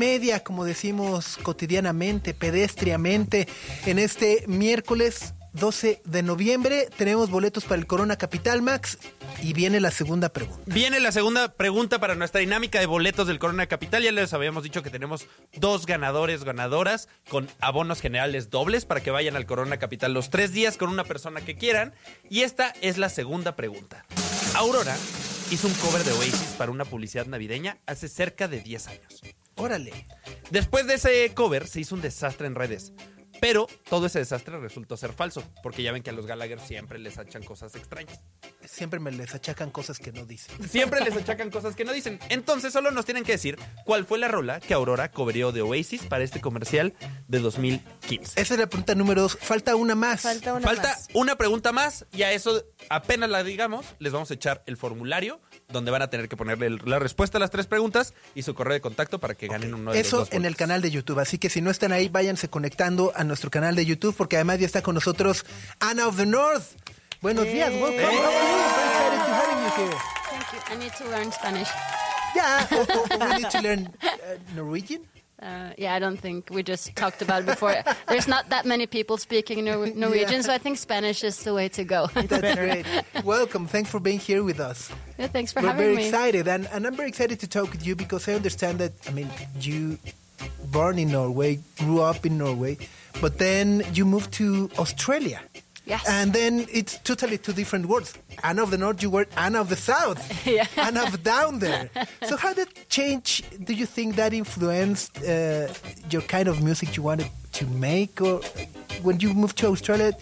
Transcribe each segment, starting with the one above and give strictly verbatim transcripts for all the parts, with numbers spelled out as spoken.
media, como decimos cotidianamente, pedestriamente, en este miércoles doce de noviembre. Tenemos boletos para el Corona Capital, Max, y viene la segunda pregunta. Viene la segunda pregunta para nuestra dinámica de boletos del Corona Capital. Ya les habíamos dicho que tenemos dos ganadores, ganadoras, con abonos generales dobles para que vayan al Corona Capital los tres días con una persona que quieran. Y esta es la segunda pregunta. Aurora hizo un cover de Oasis para una publicidad navideña hace cerca de diez años. Órale. Después de ese cover se hizo un desastre en redes. Pero todo ese desastre resultó ser falso, porque ya ven que a los Gallagher siempre les echan cosas extrañas. Siempre me les achacan cosas que no dicen. Siempre les achacan cosas que no dicen. Entonces solo nos tienen que decir cuál fue la rola que Aurora coverió de Oasis para este comercial de dos mil quince. Esa es la pregunta número dos. Falta una más. Falta una Falta más. una pregunta más y a eso apenas la digamos, les vamos a echar el formulario donde van a tener que ponerle el- la respuesta a las tres preguntas y su correo de contacto para que ganen uno de Eso los dos en el boletos. canal de YouTube. Así que si no están ahí, váyanse conectando a nuestro canal de YouTube, porque además ya está con nosotros Anna of the North. Buenos días, welcome. How are you? Very excited to having you here. Thank you. I need to learn Spanish. Yeah, oh, oh, we need to learn uh, Norwegian. Uh, yeah, I don't think we just talked about it before. There's not that many people speaking Nor- Norwegian, Yeah. so I think Spanish is the way to go. That's great. Welcome. Thanks for being here with us. Yeah, thanks for We're having very me. excited, and, and I'm very excited to talk with you because I understand that, I mean, you born in Norway, grew up in Norway, but then you moved to Australia. Yes. And then it's totally two different worlds. Anna of the North, you were Anna of the South. Yeah. Anna of down there. So how did change, do you think that influenced uh, your kind of music you wanted to make? Or when you moved to Australia,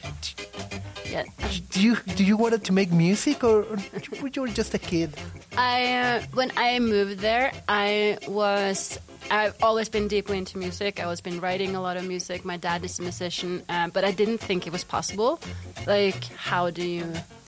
Yeah. do you do you wanted to make music, or, or you were just a kid? I uh, when I moved there, I was I've always been deeply into music. I was been writing a lot of music. My dad is a musician, uh, but I didn't think it was possible. Like, how do you